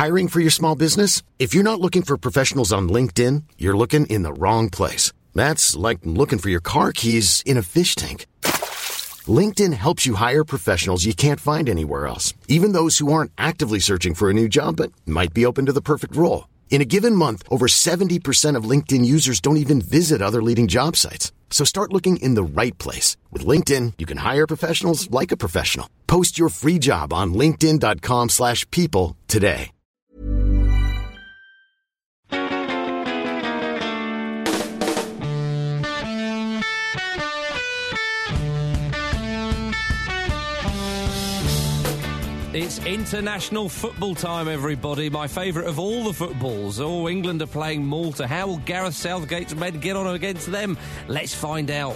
Hiring for your small business? If you're not looking for professionals on LinkedIn, you're looking in the wrong place. That's like looking for your car keys in a fish tank. LinkedIn helps you hire professionals you can't find anywhere else, even those who aren't actively searching for a new job but might be open to the perfect role. In a given month, over 70% of LinkedIn users don't even visit other leading job sites. So start looking in the right place. With LinkedIn, you can hire professionals like a professional. Post your free job on linkedin.com/people today. It's international football time, everybody. My favourite of all the footballs. Oh, England are playing Malta. How will Gareth Southgate's men get on against them? Let's find out.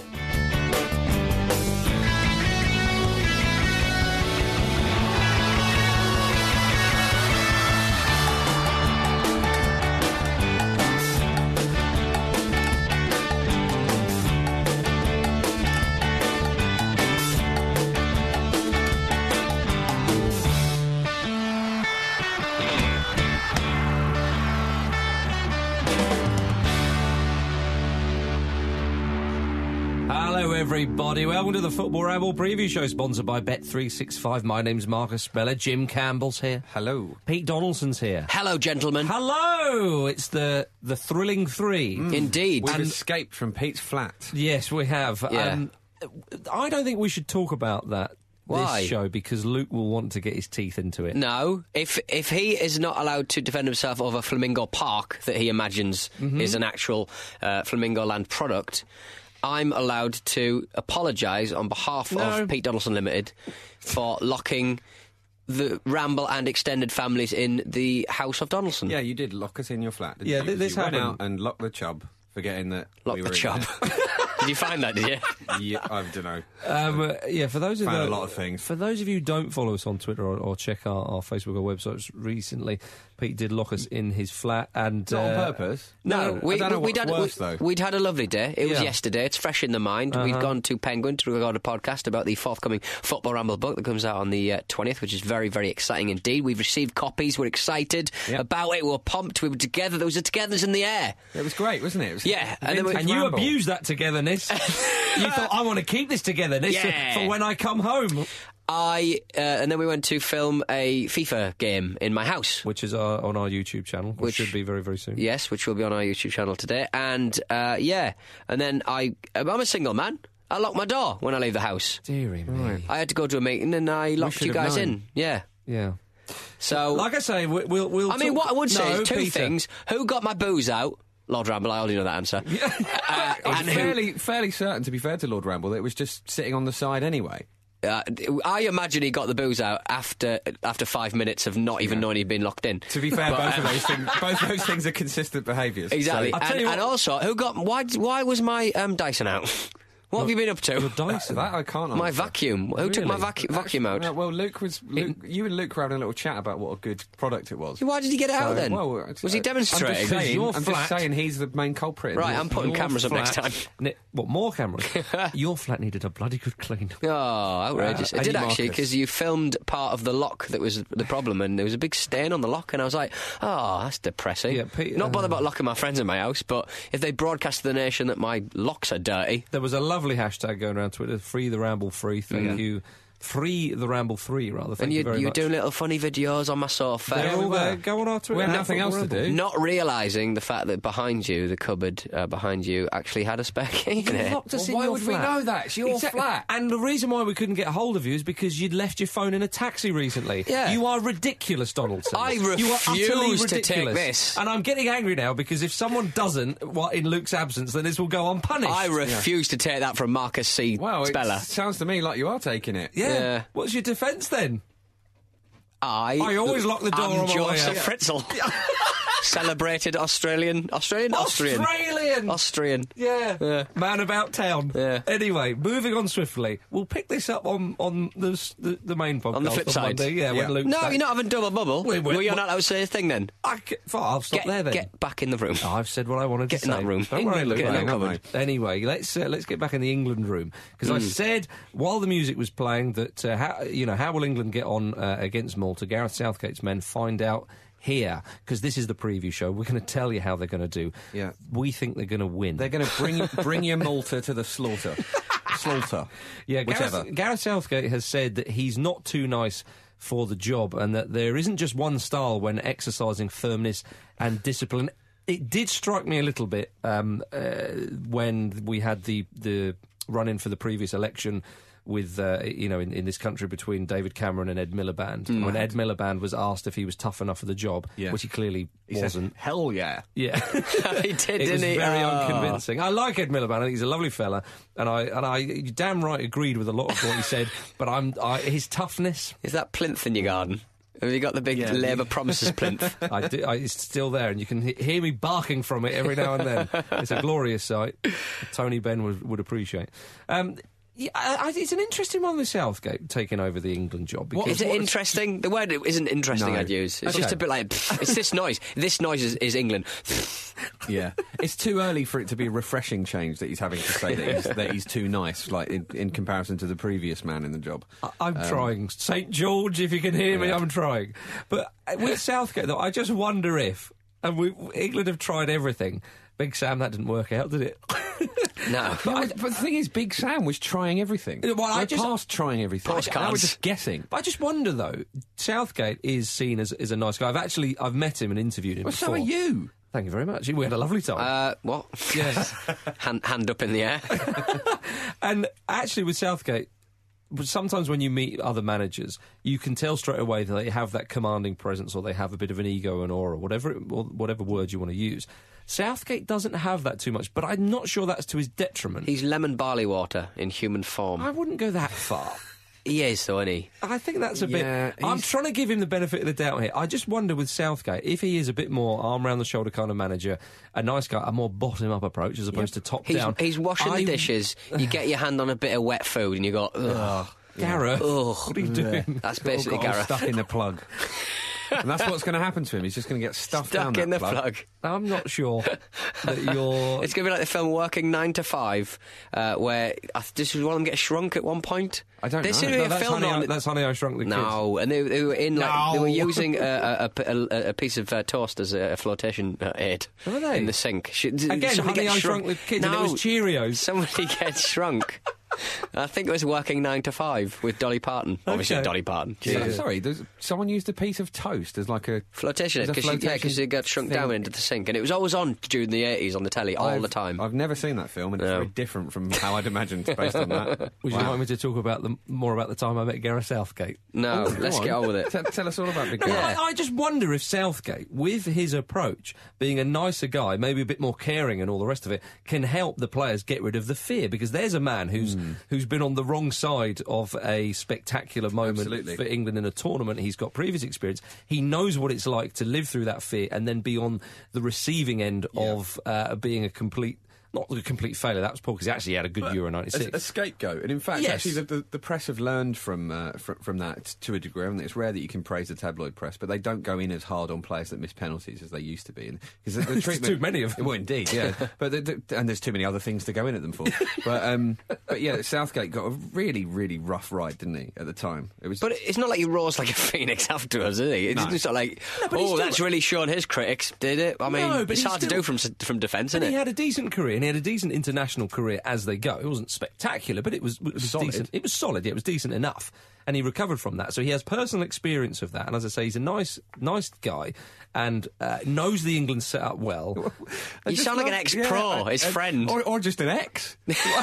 Everybody, welcome to the Football Ramble preview show, sponsored by Bet365. My name's Marcus Speller. Jim Campbell's here. Hello. Pete Donaldson's here. Hello, gentlemen. Hello. It's the thrilling three. Indeed. We've escaped from Pete's flat. Yes, we have. Yeah. I don't think we should talk about that. Why? This show, because Luke will want to get his teeth into it. No, if he is not allowed to defend himself over Flamingo Park that he imagines is an actual Flamingo Land product, I'm allowed to apologise on behalf of Pete Donaldson Limited for locking the Ramble and extended families in the House of Donaldson. Yeah, you did lock us in your flat, didn't you? This you happened. went out and locked the chub, forgetting that Lock we the were chub. Did you find that, did you? Yeah, I don't know. For those of Found you, a lot of things. For those of you who don't follow us on Twitter or check our Facebook or websites recently, Pete did lock us in his flat, and Not on purpose. No, I don't know what's worse, though. We'd had a lovely day. It was Yeah. yesterday. It's fresh in the mind. We'd gone to Penguin to record a podcast about the forthcoming Football Ramble book that comes out on the 20th, which is very, very exciting indeed. We've received copies. We're excited about it. We were pumped. We were together. There was a togetherness in the air. It was great, wasn't it? It was Yeah, and then vintage And you Ramble. abused that togetherness. You thought, I want to keep this togetherness Yeah. for when I come home. And then we went to film a FIFA game in my house. Which is on our YouTube channel, which should be very, very soon. Yes, which will be on our YouTube channel today. And, and then I'm a single man. I lock my door when I leave the house. Deary me. I had to go to a meeting and I locked should you have guys known. in. Yeah. Yeah. So, Like I say, we'll I mean, talk- what I would say No, is two Peter. things. Who got my booze out? Lord Ramble, I already know that answer. I'm and who, fairly certain, to be fair to Lord Ramble, that it was just sitting on the side anyway. I imagine he got the booze out after 5 minutes of not even knowing he'd been locked in. To be fair, both of those things are consistent behaviours. Exactly. So, I'll tell you And also, why was my Dyson out? What have you been up to? Your Dyson. that I can't My answer. vacuum. Who took my vacuum out? Well, you and Luke were having a little chat about what a good product it was. Why did he get it out then? Well, Was he demonstrating? I'm just saying he's the main culprit. Right, I'm putting Your cameras up next flat time. What, more cameras? Your flat needed a bloody good clean. Oh, outrageous. It Eddie did actually, Marcus. because you filmed part of the lock that was the problem, and there was a big stain on the lock, and I was like, oh, that's depressing. Yeah, Pete, Not bothered about locking my friends in my house, but if they broadcast to the nation that my locks are dirty... There was a lovely hashtag going around Twitter, Free the Ramble Free. Thank you. Free the Ramble 3, rather. Thank And you you very were much. doing little funny videos on my sofa. They're all we there. were. Go on our Twitter. We had nothing else to do. Not realising the fact that behind you, the cupboard behind you, actually had a spare key in it. Locked us Well, in why your would flat. we know that? It's your flat. And the reason why we couldn't get hold of you is because you'd left your phone in a taxi recently. Yeah. You are ridiculous, Donaldson. I You are refuse utterly to take ridiculous. this. And I'm getting angry now because if someone doesn't, in Luke's absence, then this will go unpunished. I refuse to take that from Marcus C. Well, Speller. it sounds to me like you are taking it. Yeah. Yeah. What's your defence then? I always lock the door am on my way Joseph out. Fritzl. Celebrated Australian. Yeah. Man about town. Yeah. Anyway, moving on swiftly. We'll pick this up on the main podcast. On the flip side. Monday. Yeah, when Luke's No, back. you're not having double bubble. Wait, Well, you're not allowed to say a thing then. I'll stop there then. Get back in the room. Oh, I've said what I wanted Get to in say. that room. Don't worry, Luke. Get in that Hang on, cupboard. mate. Anyway, let's get back in the England room because I said while the music was playing that how will England get on against Malta? Gareth Southgate's men find out here, because this is the preview show. We're going to tell you how they're going to do. Yeah. We think they're going to win. They're going to bring your Malta to the slaughter. Yeah, whichever. Gareth Southgate has said that he's not too nice for the job, and that there isn't just one style when exercising firmness and discipline. It did strike me a little bit when we had the run-in for the previous election with, in this country between David Cameron and Ed Miliband. When Ed Miliband was asked if he was tough enough for the job, which he clearly wasn't. Said, hell yeah. Yeah. He did, didn't he? It was very unconvincing. I like Ed Miliband. I think he's a lovely fella. And I damn right agreed with a lot of what he said. But his toughness... Is that plinth in your garden? Have you got the big Labour promises plinth? I do. It's still there, and you can hear me barking from it every now and then. It's a glorious sight. Tony Benn would appreciate. It's an interesting one with Southgate taking over the England job. Is it interesting? The word isn't interesting, No. I'd use. It's just a bit like, it's this noise. This noise is England. Yeah. It's too early for it to be a refreshing change that he's having to say that he's too nice, like in comparison to the previous man in the job. I'm trying. St. George, if you can hear me, I'm trying. But with Southgate, though, I just wonder if, and England have tried everything. Big Sam, that didn't work out, did it? No. But the thing is, Big Sam was trying everything. Well, We're past trying everything. Now we're just guessing. But I just wonder, though, Southgate is seen as a nice guy. I've met him and interviewed him before. So are you. Thank you very much. We had a lovely time. What? Yes. hand up in the air. And actually, with Southgate, sometimes when you meet other managers, you can tell straight away that they have that commanding presence, or they have a bit of an ego and aura, whatever word you want to use. Southgate doesn't have that too much, but I'm not sure that's to his detriment. He's lemon barley water in human form. I wouldn't go that far. He is, though, isn't he? I think that's a bit... I'm trying to give him the benefit of the doubt here. I just wonder with Southgate, if he is a bit more arm-round-the-shoulder kind of manager, a nice guy, a more bottom-up approach as opposed to top-down. He's washing the dishes, you get your hand on a bit of wet food and you go, ugh. Gareth, what are you doing? That's basically Got all Gareth. stuck in the plug. And that's what's going to happen to him. He's just going to get stuffed down Stuck in the that plug. I'm not sure that you're... It's going to be like the film Working 9 to 5, where this was one of them get shrunk at one point. I don't There know. seemed to be a that's film on. That's Honey, I Shrunk the Kids. No, and they were in like they were using a piece of toast as a flotation aid Were they? in the sink. Again, Honey, I Shrunk the Kids, and it was Cheerios. Somebody gets shrunk. I think it was Working 9 to 5 with Dolly Parton. Obviously, Okay. Dolly Parton. So, sorry, someone used a piece of toast as like a... Flotation as a because it got shrunk down thing. into the sink, and it was always on during the 80s on the telly all the time. I've never seen that film, and it's No. very different from how I'd imagined based on that. Would you like me to talk about more about the time I met Gareth Southgate? No, let's get on with it. Tell us all about Big No, Guy. I just wonder if Southgate, with his approach, being a nicer guy, maybe a bit more caring and all the rest of it, can help the players get rid of the fear. Because there's a man who's been on the wrong side of a spectacular moment Absolutely. for England in a tournament. He's got previous experience. He knows what it's like to live through that fear and then be on the receiving end of being a complete... Not a complete failure, that was Paul, because he actually had a good Euro 96. A scapegoat, and in fact, Yes. actually, the press have learned from that to a degree. And it's rare that you can praise the tabloid press, but they don't go in as hard on players that miss penalties as they used to be. Because the treatment, too many of them. Well, indeed, yeah. But and there's too many other things to go in at them for. But yeah, Southgate got a really, really rough ride, didn't he? At the time, it was. But it's not like he rose like a phoenix afterwards, is he? It's No. just not like, but he's still- that's really shown his critics, did it? I mean, No, but it's he's hard to still- do from defence, And isn't he it? had a decent career, and he had a decent international career as they go. It wasn't spectacular, but it was solid. decent. It was solid, yeah, it was decent enough. And he recovered from that. So he has personal experience of that. And as I say, he's a nice guy and knows the England setup well. You sound like an ex-pro, his friend. or just an ex.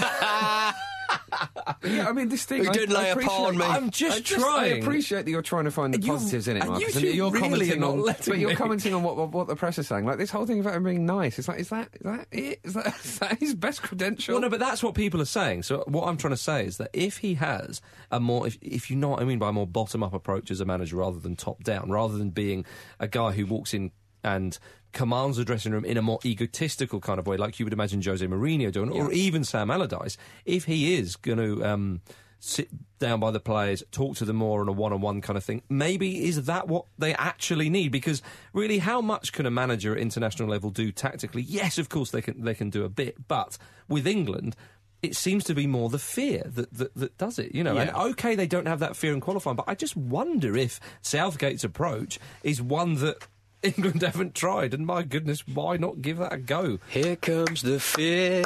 Yeah, I mean, this thing. Who did lay a paw on me. I'm just trying. I appreciate that you're trying to find the And you- positives in it, and Marcus. you two you're really commenting are not on, letting but you're me. commenting on what the press is saying. Like this whole thing about him being nice. It's like, is that it? Is that his best credential? Well, no, but that's what people are saying. So what I'm trying to say is that if he has a more, if you know what I mean by a more bottom-up approach as a manager rather than top-down, rather than being a guy who walks in and commands the dressing room in a more egotistical kind of way, like you would imagine Jose Mourinho doing, or even Sam Allardyce, if he is going to sit down by the players, talk to them more on a one-on-one kind of thing, maybe is that what they actually need? Because really, how much can a manager at international level do tactically? Yes, of course they can do a bit, but with England, it seems to be more the fear that does it, you know. Yeah. And OK, they don't have that fear in qualifying, but I just wonder if Southgate's approach is one that England haven't tried, and my goodness, why not give that a go? Here comes the fear.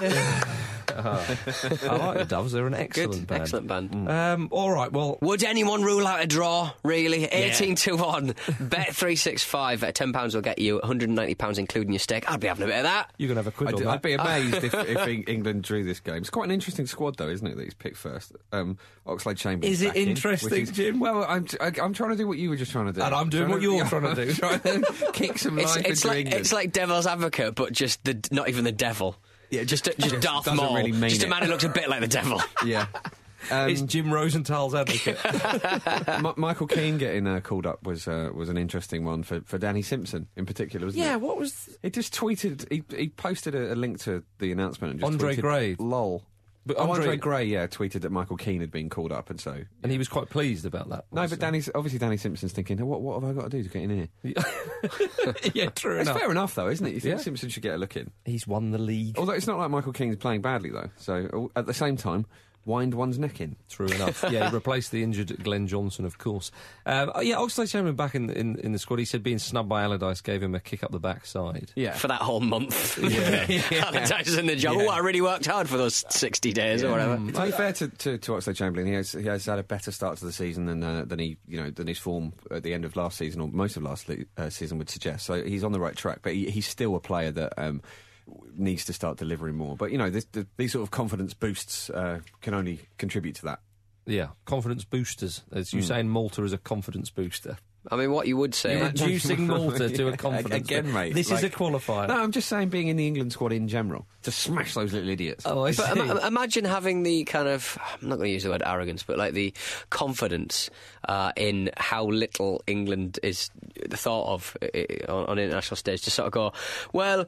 I like the Doves, they're an excellent band. Excellent band. All right, well... Would anyone rule out a draw, really? 18-1. Bet 365 at £10 will get you £190 including your stake. I'd be having a bit of that. You're going to have a quid on that. I'd be amazed if England drew this game. It's quite an interesting squad, though, isn't it, that he's picked first? Oxlade-Chamberlain. Is it interesting, Jim? Well, I'm trying to do what you were just trying to do. And I'm doing what you're trying to do. Trying to kick some life into England. It's like Devil's Advocate, but just not even the devil. Yeah, Just Darth doesn't Maul. really mean just a it. man who looks a bit like the devil. Yeah. It's Jim Rosenthal's advocate. Michael Keane getting called up was an interesting one for Danny Simpson in particular, wasn't it? Yeah, what was... He just tweeted, he posted a link to the announcement and just Andre tweeted, Gray. lol. But Andre Gray, tweeted that Michael Keane had been called up, and so... And he was quite pleased about that. No, but Danny Simpson's thinking, what have I got to do to get in here? Yeah, true It's enough. fair enough, though, isn't it? You think Yeah. Simpson should get a look in? He's won the league. Although it's not like Michael Keane's playing badly, though. So, at the same time, wind one's neck in. True enough. Yeah, he replaced the injured Glenn Johnson, of course. Oxlade-Chamberlain back in the squad. He said being snubbed by Allardyce gave him a kick up the backside. Yeah. For that whole month. Yeah. Allardyce is in the job. Oh, I really worked hard for those 60 days or whatever. To be fair to Oxlade-Chamberlain, he has had a better start to the season than his form at the end of last season or most of last season would suggest. So he's on the right track, but he's still a player that needs to start delivering more. But these sort of confidence boosts can only contribute to that. Yeah, confidence boosters. As you say in Malta is a confidence booster. I mean, what you would say... Reducing Malta to a confidence Again, mate. This is a qualifier. No, I'm just saying being in the England squad in general. To smash those little idiots. Oh, I see. But imagine having the kind of, I'm not going to use the word arrogance, but like the confidence in how little England is thought of on an international stage to sort of go, well,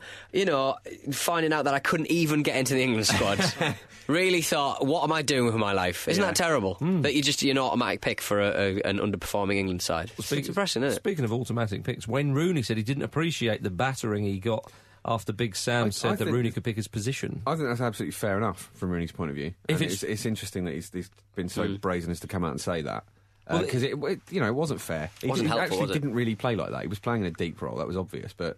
finding out that I couldn't even get into the England squad, really thought, what am I doing with my life? Isn't that terrible? That you're an automatic pick for an underperforming England side. It's depressing, isn't it? Speaking of automatic picks, Wayne Rooney said he didn't appreciate the battering he got after Big Sam said that Rooney could pick his position. I think that's absolutely fair enough from Rooney's point of view. It's interesting that he's been so brazen as to come out and say that. Because it wasn't fair. He didn't really play like that. He was playing in a deep role. That was obvious. But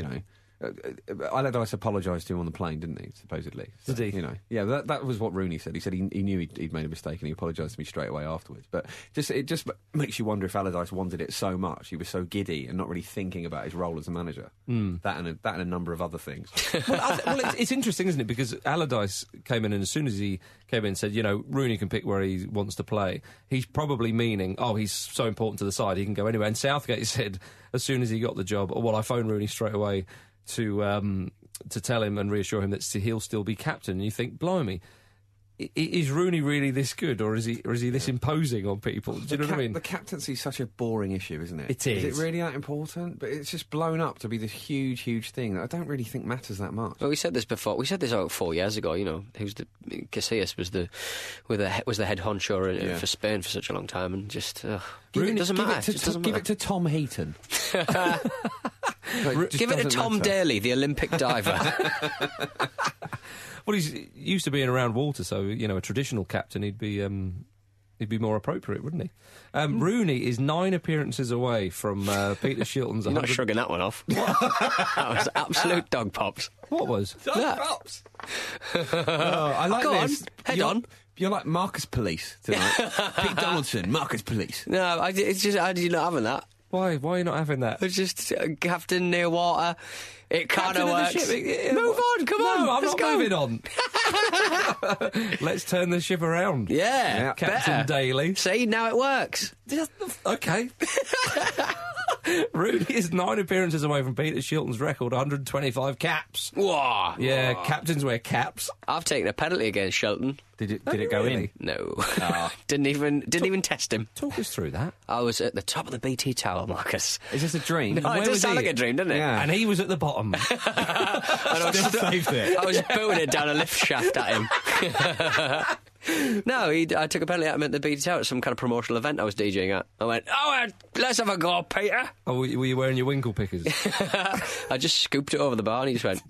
Allardyce apologised to him on the plane, didn't he? Supposedly. So, did he? Yeah. That was what Rooney said. He said he knew he'd made a mistake and he apologised to me straight away afterwards. But it just makes you wonder if Allardyce wanted it so much. He was so giddy and not really thinking about his role as a manager. That and a number of other things. It's interesting, isn't it? Because Allardyce came in, and as soon as he came in and said, Rooney can pick where he wants to play, he's probably meaning, he's so important to the side, he can go anywhere. And Southgate said, as soon as he got the job, I phoned Rooney straight away to tell him and reassure him that he'll still be captain. And you think, blimey, is Rooney really this good, or is he this imposing on people? Do you know what I mean? The captaincy is such a boring issue, isn't it? It is. Is it really that important? But it's just blown up to be this huge, huge thing that I don't really think matters that much. Well, we said this before. We said this 4 years ago. Casillas was the head honcho for Spain for such a long time, and just it doesn't matter. Give it to Tom Heaton. Give it to Tom Daly, the Olympic diver. Well, he's used to being around water, so a traditional captain, he'd be more appropriate, wouldn't he? Rooney is 9 appearances away from Peter Shilton's. You're not shrugging that one off. That was absolute dog pops. What was? Dog pops. I like Go this. on, head on. You're like Marcus Police tonight. Pete Donaldson, Marcus Police. No, it's just how did you not having that? Why are you not having that? It's just captain near water. It kind of works. Move on, come on. No, I'm let's not go. moving on. Let's turn the ship around. Yeah, Captain better. Daly. See, now it works. Okay. Rooney is 9 appearances away from Peter Shilton's record, 125 caps. Whoa. Yeah, captains wear caps. I've taken a penalty against Shilton. Did it go in? No. Didn't even test him. Talk us through that. I was at the top of the BT Tower, Marcus. Is this a dream? No, it does sound like a dream, doesn't it? Yeah. And he was at the bottom. I was booting it down a lift shaft at him. No, I took a penalty at him at the BT Tower at some kind of promotional event I was DJing at. I went, let's have a go, Peter. Oh, were you wearing your winkle pickers? I just scooped it over the bar and he just went,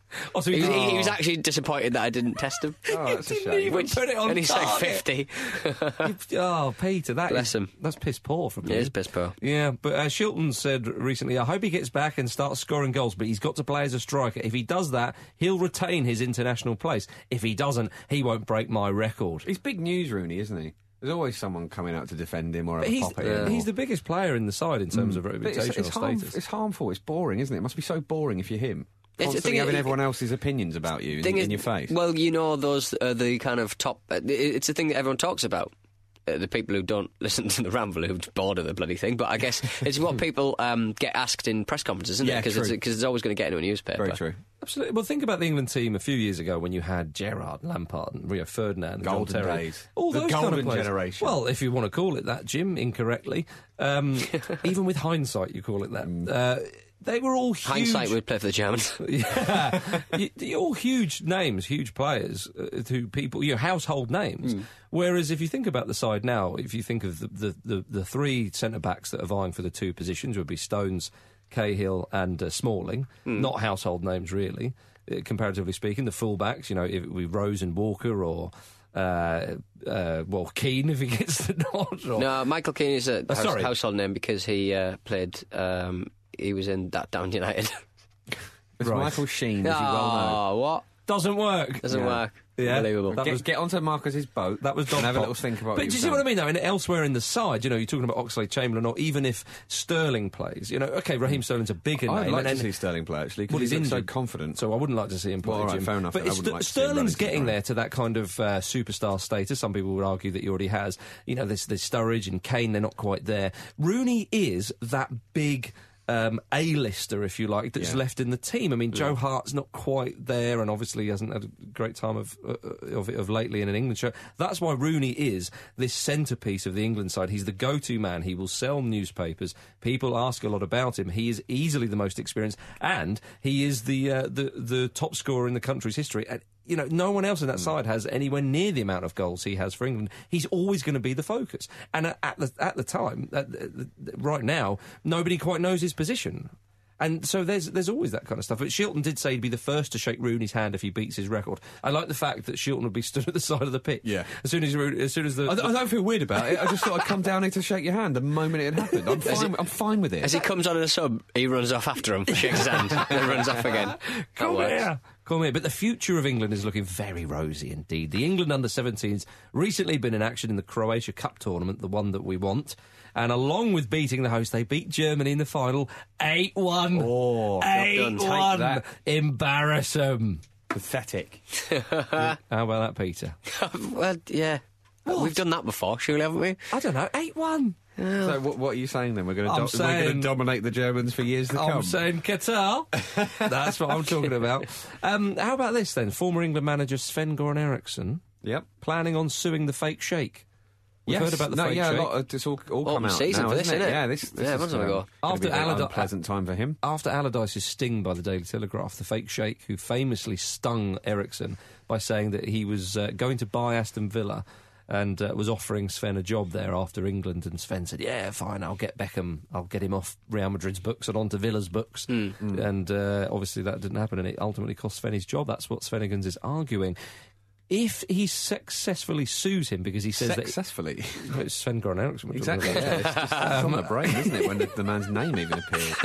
Oh, so He was actually disappointed that I didn't test him. Oh, that's a didn't shame. even put it on And he's like target. 50. Oh, Peter, Bless him. That's piss poor from you. It is piss poor. Yeah, but Shilton said recently, I hope he gets back and starts scoring goals, but he's got to play as a striker. If he does that, he'll retain his international place. If he doesn't, he won't break my record. He's big news, Rooney, isn't he? There's always someone coming out to defend him or have a pop at him. He's the biggest player in the side in terms of But reputational status. It's harmful. It's boring, isn't it? It must be so boring if you're him. It's- Constantly the thing having is- everyone else's opinions about you in your face. Well, you know, those are the kind of top. It's a thing that everyone talks about. The people who don't listen to the ramble, who're bored of the bloody thing. But I guess it's what people get asked in press conferences, isn't Yeah, it? true. Because it's always going to get into a newspaper. Very true. Absolutely. Well, think about the England team a few years ago when you had Gerrard, Lampard, and Rio Ferdinand, and Golden John Terry. days. All The those kind golden of players. generation. Well, if you want to call it that, Jim, incorrectly. Even with hindsight, you call it that. They were all huge. Hindsight would play for the Germans. Yeah, you're all huge names, huge players, who people, household names. Whereas if you think about the side now, if you think of the three centre backs that are vying for the two positions, would be Stones, Cahill, and Smalling. Not household names really, comparatively speaking. The full backs, if it be Rose and Walker or. Keane if he gets the nod. Or... No, Michael Keane is a sorry. household name because he played. He was in that Down United. It's Right. Michael Sheen, as you well know. Oh, what? Doesn't work. Doesn't work. Yeah. Unbelievable. Get onto Marcus's boat. That was dog and have a pop. little think about. But do you see what I mean, though? And elsewhere in the side, you're talking about Oxlade-Chamberlain, or even if Sterling plays, okay, Raheem Sterling's a bigger I'd name. like to and see Sterling play actually Well, because he's he's so injured. confident. So I wouldn't like to see him play. Well, all right, Jim. fair enough. But I wouldn't like to see him Sterling's running to the getting right. there to that kind of superstar status. Some people would argue that he already has. There's Sturridge and Kane. They're not quite there. Rooney is that big. A-lister, if you like, that's left in the team. I mean, Joe Hart's not quite there, and obviously he hasn't had a great time of lately in an England show. That's why Rooney is this centrepiece of the England side. He's the go-to man. He will sell newspapers. People ask a lot about him. He is easily the most experienced, and he is the top scorer in the country's history. And no one else in that side has anywhere near the amount of goals he has for England. He's always going to be the focus. And at the time, right now, nobody quite knows his position. And so there's always that kind of stuff. But Shilton did say he'd be the first to shake Rooney's hand if he beats his record. I like the fact that Shilton would be stood at the side of the pitch. Yeah. As soon as the... I don't feel weird about it. I just thought I'd come down here to shake your hand the moment it had happened. I'm fine with it. As he comes on in a sub, he runs off after him, shakes his hand, then runs off again. Come here. But the future of England is looking very rosy indeed. The England under-17s recently been in action in the Croatia Cup tournament, the one that we want. And along with beating the host, they beat Germany in the final 8-1. Oh, 8-1. Embarrass them. Pathetic. How about that, Peter? Well, yeah. We've done that before, surely, haven't we? I don't know. 8-1. So what are you saying then? We're going I'm to saying- dominate the Germans for years to come. I'm saying Qatar. That's what I'm talking about. How about this then? Former England manager Sven-Goran Eriksson Yep. planning on suing the fake sheikh. We've heard about the fake a sheikh. lot. It's all come out season now, for this, isn't it? isn't it? Yeah, this Yeah, is months ago. After a very Allardyce- unpleasant time for him. After Allardyce's sting by the Daily Telegraph, the fake sheikh who famously stung Eriksson by saying that he was going to buy Aston Villa and was offering Sven a job there after England, and Sven said, yeah, fine, I'll get Beckham, I'll get him off Real Madrid's books and onto Villa's books. And obviously that didn't happen, and it ultimately cost Sven his job. That's what Svenigans is arguing. If he successfully sues him because he says Successfully. that... It's Sven-Goran Eriksson we're talking Exactly. about. Yeah, it's just it's on the brain, isn't it, when the man's name even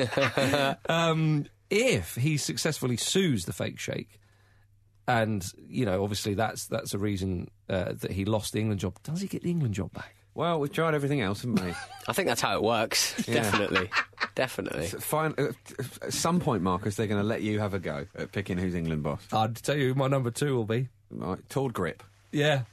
appears? If he successfully sues the fake sheikh, and obviously that's a reason that he lost the England job, does he get the England job back? Well, we've tried everything else, haven't we? I think that's how it works. Yeah. Definitely. Fine. At some point, Marcus, they're going to let you have a go at picking who's England boss. I'd tell you who my number 2 will be. Right, Tord Grip. Yeah.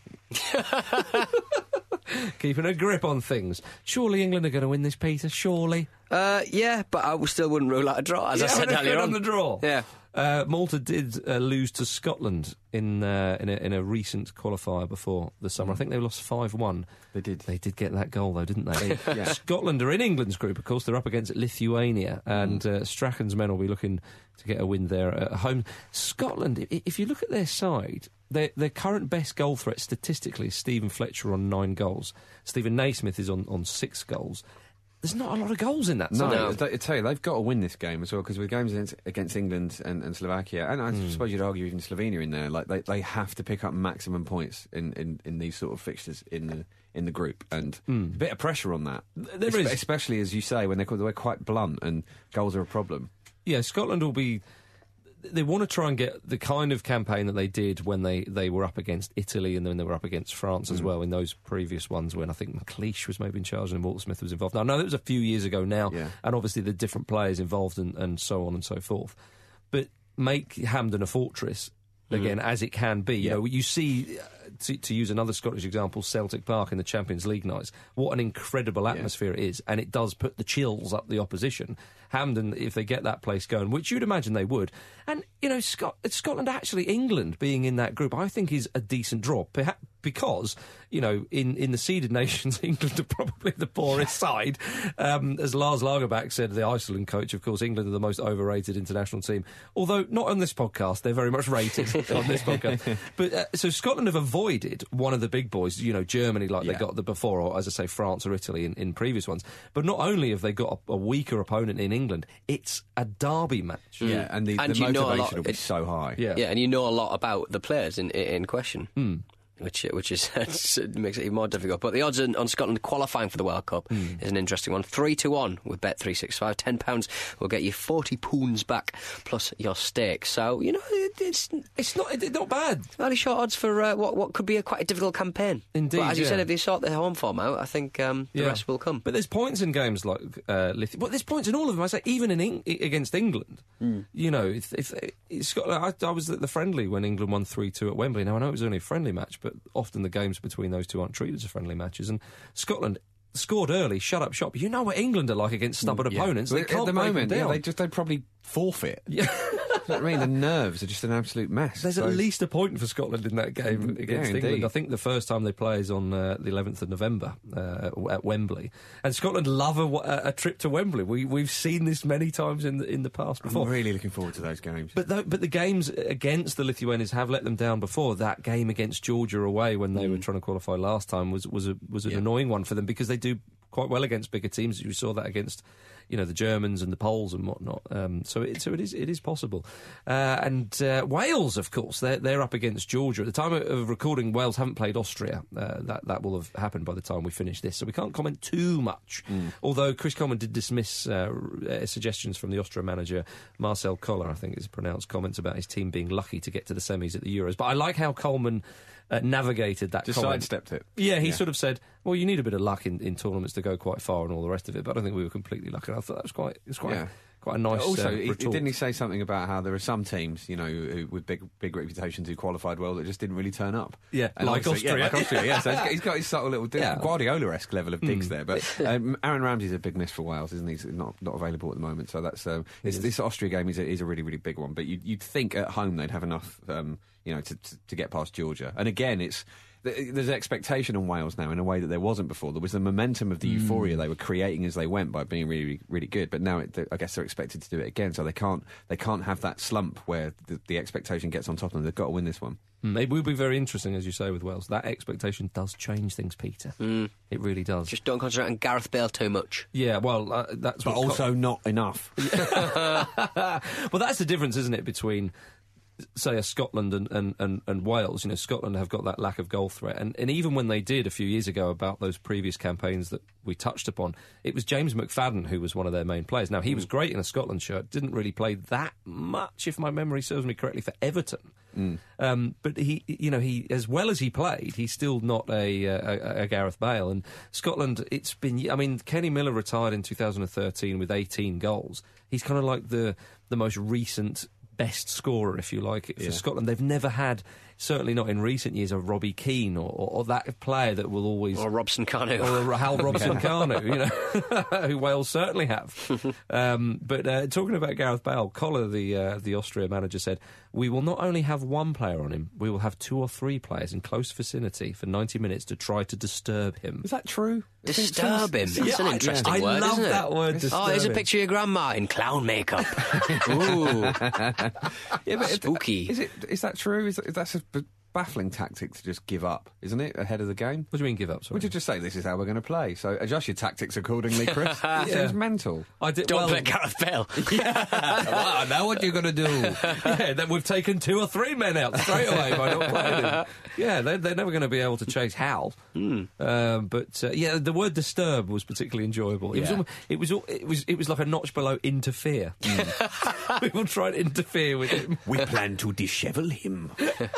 Keeping a grip on things. Surely England are going to win this, Peter. Surely. Yeah, but I still wouldn't rule out a draw, as I said earlier on. the draw. Yeah. Malta did lose to Scotland in a recent qualifier before the summer. I think they lost 5-1. They did. They did get that goal, though, didn't they? Yeah. Scotland are in England's group, of course. They're up against Lithuania, and Strachan's men will be looking to get a win there at home. Scotland, if you look at their side, their current best goal threat statistically is Stephen Fletcher on 9 goals. Stephen Naismith is on 6 goals. there's not a lot of goals in that. No, I tell you, they've got to win this game as well, because with games against England and Slovakia, and I suppose you'd argue even Slovenia in there, like they have to pick up maximum points in these sort of fixtures in the group, and a bit of pressure on that. There is, especially as you say, when they're quite blunt and goals are a problem. Yeah, Scotland will be. They want to try and get the kind of campaign that they did when they were up against Italy, and then they were up against France as well in those previous ones when I think McLeish was maybe in charge and Walter Smith was involved. Now, I know that was a few years ago now, and obviously the different players involved and so on and so forth. But make Hampden a fortress again, as it can be. You know, you see, to use another Scottish example, Celtic Park in the Champions League nights. What an incredible atmosphere it is, and it does put the chills up the opposition. Hampden, if they get that place going, which you'd imagine they would, and you know, Scotland, actually, England being in that group, I think is a decent draw. Perhaps because, you know, in the seeded nations, England are probably the poorest side. As Lars Lagerbäck said, the Iceland coach, of course, England are the most overrated international team. Although, not on this podcast, they're very much rated on this podcast. But so Scotland have avoided one of the big boys, you know, Germany, like they got the before, or as I say, France or Italy in previous ones. But not only have they got a weaker opponent in England, it's a derby match. Yeah, and the motivation will be so high. Yeah, and you know a lot about the players in question. Which is makes it even more difficult. But the odds on Scotland qualifying for the World Cup is an interesting one. 3-1 with Bet365. £10 will get you £40 back plus your stake. So you know it's not bad. Fairly short odds for what could be quite a difficult campaign. Indeed, but as you said, if they sort their home form out, I think the rest will come. But there's points in games like but there's points in all of them. I say even against England. You know, if Scotland, I was at the friendly when England won 3-2 at Wembley. Now I know it was only a friendly match, but often the games between those two aren't treated as friendly matches, and Scotland scored early, shut up shop. You know what England are like against stubborn opponents. They can't at the moment, they'd probably forfeit. Yeah. You know what I mean? The nerves are just an absolute mess. There's at least a point for Scotland in that game against England. I think the first time they play is on the 11th of November at Wembley. And Scotland love a trip to Wembley. We've seen this many times in the past before. I'm really looking forward to those games. But the games against the Lithuanians have let them down before. That game against Georgia away when they were trying to qualify last time was an annoying one for them, because they do quite well against bigger teams. You saw that against, you know, the Germans and the Poles and whatnot. So it is possible. And Wales, of course, they're up against Georgia. At the time of recording, Wales haven't played Austria. That will have happened by the time we finish this, so we can't comment too much. Although Chris Coleman did dismiss suggestions from the Austria manager Marcel Koller, I think it's pronounced, comments about his team being lucky to get to the semis at the Euros. But I like how Coleman navigated that. Just sidestepped it. Yeah, he sort of said, well, you need a bit of luck in tournaments to go quite far and all the rest of it, but I don't think we were completely lucky. I thought that was quite a nice Also, retort. didn't he say something about how there are some teams, you know, who, with big reputations who qualified well that just didn't really turn up? Yeah, and like Austria. Yeah, like Austria, yeah. So he's got his subtle little Guardiola-esque level of digs there. But Aaron Ramsey's a big miss for Wales, isn't he? He's not available at the moment. So that's this Austria game is a really, really big one. But you'd think at home they'd have enough, you know, to get past Georgia. And again, there's expectation on Wales now in a way that there wasn't before. There was the momentum of the euphoria they were creating as they went by being really, really good. But now I guess they're expected to do it again. So they can't have that slump where the expectation gets on top of them. They've got to win this one. It will be very interesting, as you say, with Wales. That expectation does change things, Peter. It really does. Just don't concentrate on Gareth Bale too much. Yeah, well, that's but also not enough. Well, that's the difference, isn't it, between, say, a Scotland and Wales. You know, Scotland have got that lack of goal threat, and even when they did a few years ago about those previous campaigns that we touched upon, it was James McFadden who was one of their main players. Now, he was great in a Scotland shirt, didn't really play that much, if my memory serves me correctly, for Everton. But he as well as he played, he's still not a Gareth Bale. And Scotland, it's been, I mean, Kenny Miller retired in 2013 with 18 goals. He's kind of like the most recent best scorer, if you like, for Scotland. They've never had, certainly not in recent years, a Robbie Keane or that player that will always... Or Robson Kanu. Or a Hal Robson Kanu, you know, who Wales certainly have. But talking about Gareth Bale, Koller, the Austria manager, said, we will not only have one player on him, we will have 2 or 3 players in close vicinity for 90 minutes to try to disturb him. Is that true? Disturb him? That's an interesting word, isn't it? I love that word, disturb. Oh, here's a picture of your grandma in clown makeup. Ooh. Yeah, but spooky. Is that true? That's a baffling tactic to just give up, isn't it, ahead of the game? What do you mean give up? Sorry. Would you just say, this is how we're going to play? So adjust your tactics accordingly, Chris. It seems mental. Don't play Gareth Bale. Well, I know what you're going to do. Yeah, then we've taken 2 or 3 men out straight away by not playing him. Yeah, they're never going to be able to chase Hal. But the word disturb was particularly enjoyable. It was like a notch below interfere. People try to interfere with him. We plan to dishevel him.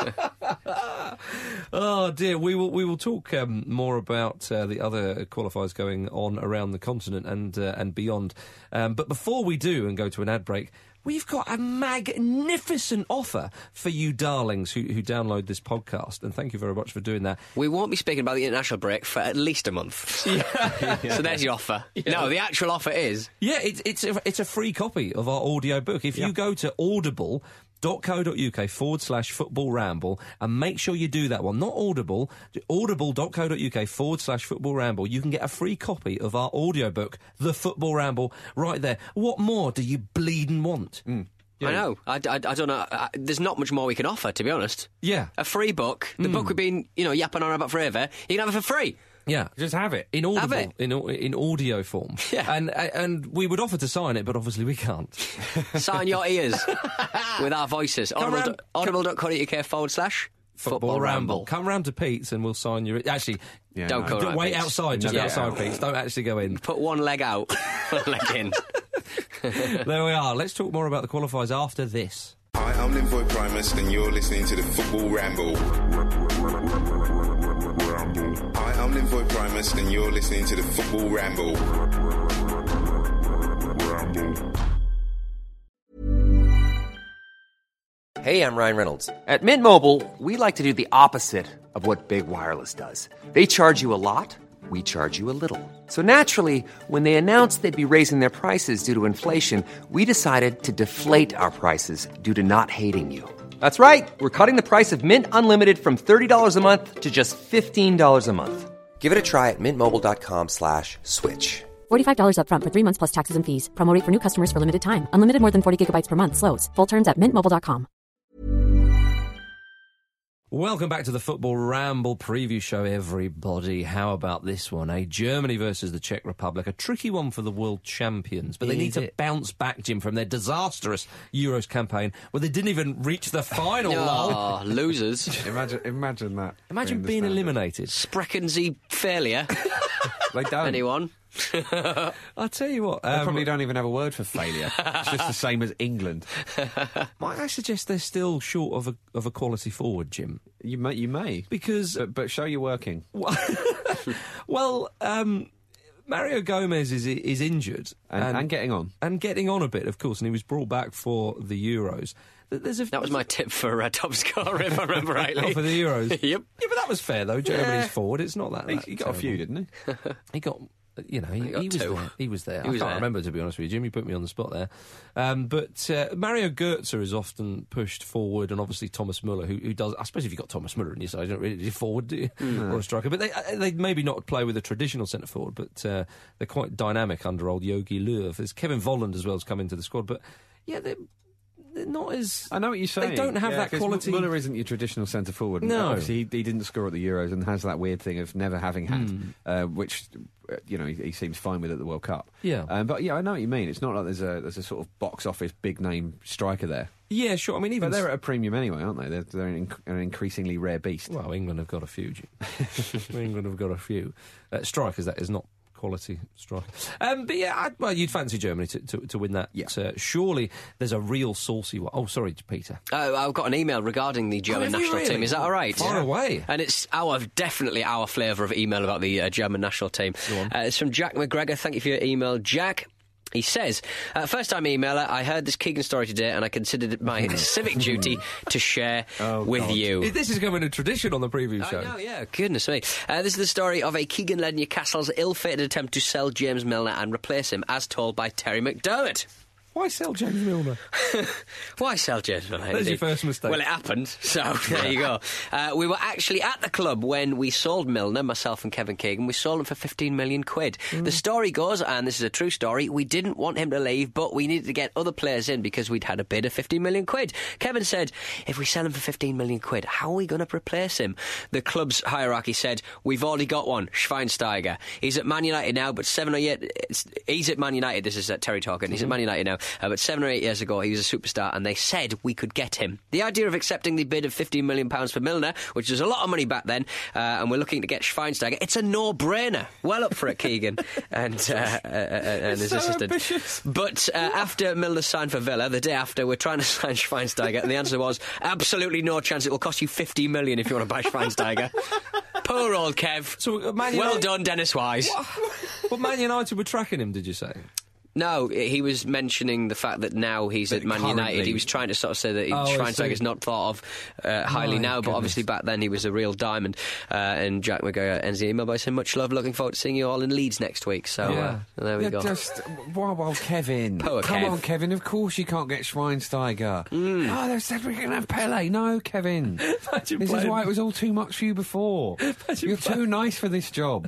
Oh dear, we will talk more about the other qualifiers going on around the continent and beyond. But before we do and go to an ad break, we've got a magnificent offer for you darlings who download this podcast, and thank you very much for doing that. We won't be speaking about the international break for at least a month. So there's your offer. Yeah. No, the actual offer is... Yeah, it's a free copy of our audio book. If you go to audible.co.uk/football ramble, and make sure you do that one, not Audible, audible.co.uk/football ramble, you can get a free copy of our audiobook, The Football Ramble, right there. What more do you bleeding want? Yeah. I know. I don't know. There's not much more we can offer, to be honest. Yeah. A free book. The book we've been, yapping on about forever. You can have it for free. Yeah, just have it in Audible, in audio form. Yeah, and we would offer to sign it, but obviously we can't. Sign your ears with our voices. Audible.co.uk/football ramble. Come round to Pete's and we'll sign your... Actually, don't wait outside, just outside Pete's. Don't actually go in. Put one leg out, one leg in. There we are. Let's talk more about the qualifiers after this. Hi, I'm Linvoy Primus and you're listening to the Football Ramble. Hi, I'm Linvoy Primus and you're listening to the Football Ramble. Hey, I'm Ryan Reynolds. At Mint Mobile, we like to do the opposite of what Big Wireless does. They charge you a lot, we charge you a little. So naturally, when they announced they'd be raising their prices due to inflation, we decided to deflate our prices due to not hating you. That's right. We're cutting the price of Mint Unlimited from $30 a month to just $15 a month. Give it a try at mintmobile.com/switch. $45 up front for 3 months plus taxes and fees. Promo rate for new customers for limited time. Unlimited more than 40 gigabytes per month. Slows full terms at mintmobile.com. Welcome back to the Football Ramble preview show, everybody. How about this one? Germany versus the Czech Republic. A tricky one for the world champions, but they need to bounce back, Jim, from their disastrous Euros campaign where they didn't even reach the final. Oh, losers. Imagine that. Imagine being eliminated. Sprechen Sie failure. They don't. Anyone? I'll tell you what. They probably don't even have a word for failure. It's just the same as England. Might I suggest they're still short of a quality forward, Jim? You may. Because... But show you're working. Well, Mario Gomez is injured. And getting on. And getting on a bit, of course, and he was brought back for the Euros. That was my tip for top scorer, if I remember rightly. Oh, for the Euros? Yep. Yeah, but that was fair, though. Germany's forward. It's not that He got a few, didn't he? He got... he was two. there. He was there. I can't remember, to be honest with you, Jim. You put me on the spot there. But Mario Götze is often pushed forward, and obviously Thomas Müller, who does... I suppose if you've got Thomas Müller in your side, you don't really do forward, do you? Or a striker. But they maybe not play with a traditional centre-forward, but they're quite dynamic under old Jogi Löw. There's Kevin Volland as well has come into the squad. But, yeah, they're not as... I know what you're saying. They don't have that quality. Müller isn't your traditional centre-forward. No. Obviously, he didn't score at the Euros and has that weird thing of never having had, which... he seems fine with at the World Cup. Yeah, but yeah, I know what you mean. It's not like there's a sort of box office big name striker there. Yeah, sure. I mean, but they're at a premium anyway, aren't they? They're an increasingly rare beast. Well, England have got a few. England have got a few strikers. That is not quality striker. But yeah, you'd fancy Germany to win that. Yeah. Surely there's a real saucy one. Oh, sorry, Peter. I've got an email regarding the German national team. Is that all right? Far away. And it's definitely our flavour of email about the German national team. It's from Jack McGregor. Thank you for your email, Jack. He says, first-time emailer, I heard this Keegan story today and I considered it my civic duty to share with you. This is going to be a tradition on the preview show. I know, yeah, goodness me. This is the story of a Keegan-led Newcastle's ill-fated attempt to sell James Milner and replace him, as told by Terry McDermott. Why sell James Milner? Why sell James Milner? There's your first mistake. Well, it happened, so there you go. We were actually at the club when we sold Milner, myself and Kevin Keegan. We sold him for 15 million quid. The story goes, and this is a true story, we didn't want him to leave, but we needed to get other players in because we'd had a bid of 15 million quid. Kevin said, if we sell him for 15 million quid, how are we going to replace him? The club's hierarchy said, we've already got one, Schweinsteiger. He's at Man United now, but 7 or 8... He's at Man United, this is Terry talking, he's at Man United now. But 7 or 8 years ago, he was a superstar, and they said we could get him. The idea of accepting the bid of £15 million for Milner, which was a lot of money back then, and we're looking to get Schweinsteiger, it's a no-brainer. Well up for it, Keegan and his assistant. Ambitious. But after Milner signed for Villa, the day after, we're trying to sign Schweinsteiger, and the answer was absolutely no chance. It will cost you 50 million if you want to buy Schweinsteiger. Poor old Kev. So, Man United, well done, Dennis Wise. But Man United were tracking him, did you say? No, he was mentioning the fact that now he's at Man United. He was trying to sort of say that Schweinsteiger's not thought of highly now, but obviously back then he was a real diamond. And Jack McGregor ends the email by saying, much love, looking forward to seeing you all in Leeds next week. So there we go. Well, Kevin. Poor Come Kev. on, Kevin, of course you can't get Schweinsteiger. Oh, they said we're going to have Pele. No, Kevin. This is why it was all too much for you before. You're too nice for this job.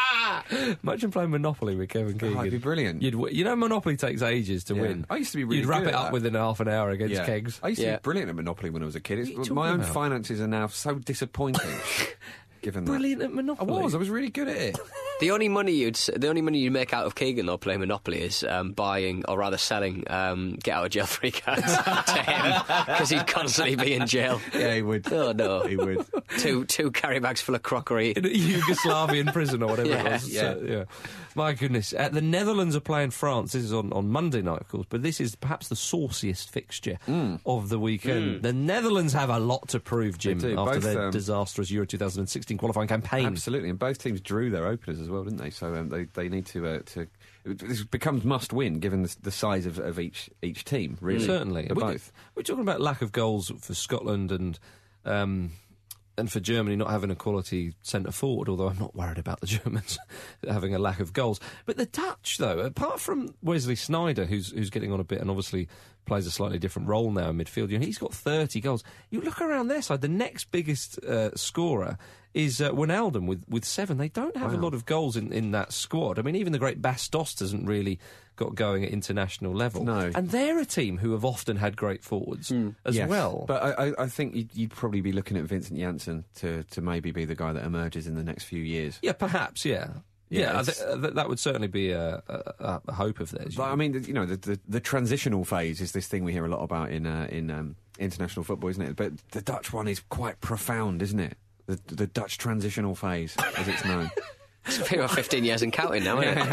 Imagine playing Monopoly with Kevin Keegan. That'd be brilliant. You know Monopoly takes ages to win. I used to be really You'd wrap good it at up that. within half an hour against Kegs. I used to be brilliant at Monopoly when I was a kid. My own finances are now so disappointing. Given Brilliant at Monopoly. I was really good at it. The only money you make out of Keegan though playing Monopoly is buying, or rather selling, get out of jail free cards to him because he'd constantly be in jail. Yeah, he would. Oh no, He would. Two carry bags full of crockery. In a Yugoslavian prison or whatever it was. Yeah. So, my goodness. The Netherlands are playing France. This is on Monday night, of course, but this is perhaps the sauciest fixture of the weekend. The Netherlands have a lot to prove, Jim, They do. after Both, their disastrous Euro 2016 qualifying campaign. Absolutely, and both teams drew their openers as well, didn't they? So they need to. This becomes must win given the size of each team. Really, Certainly. for both. We're talking about lack of goals for Scotland and for Germany not having a quality centre forward, although I'm not worried about the Germans having a lack of goals. But the Dutch, though, apart from Wesley Sneijder, who's getting on a bit and obviously plays a slightly different role now in midfield, he's got 30 goals. You look around their side, the next biggest scorer is Wijnaldum with 7. They don't have a lot of goals in that squad. I mean, even the great Bas Dost hasn't really got going at international level. No. And they're a team who have often had great forwards as Yes. well. But I think you'd probably be looking at Vincent Janssen to maybe be the guy that emerges in the next few years. Yeah, perhaps, yeah. Yeah, that would certainly be a hope of theirs. But I mean, the transitional phase is this thing we hear a lot about in international football, isn't it? But the Dutch one is quite profound, isn't it? The Dutch transitional phase, as it's known. It's been about 15 years and counting now, isn't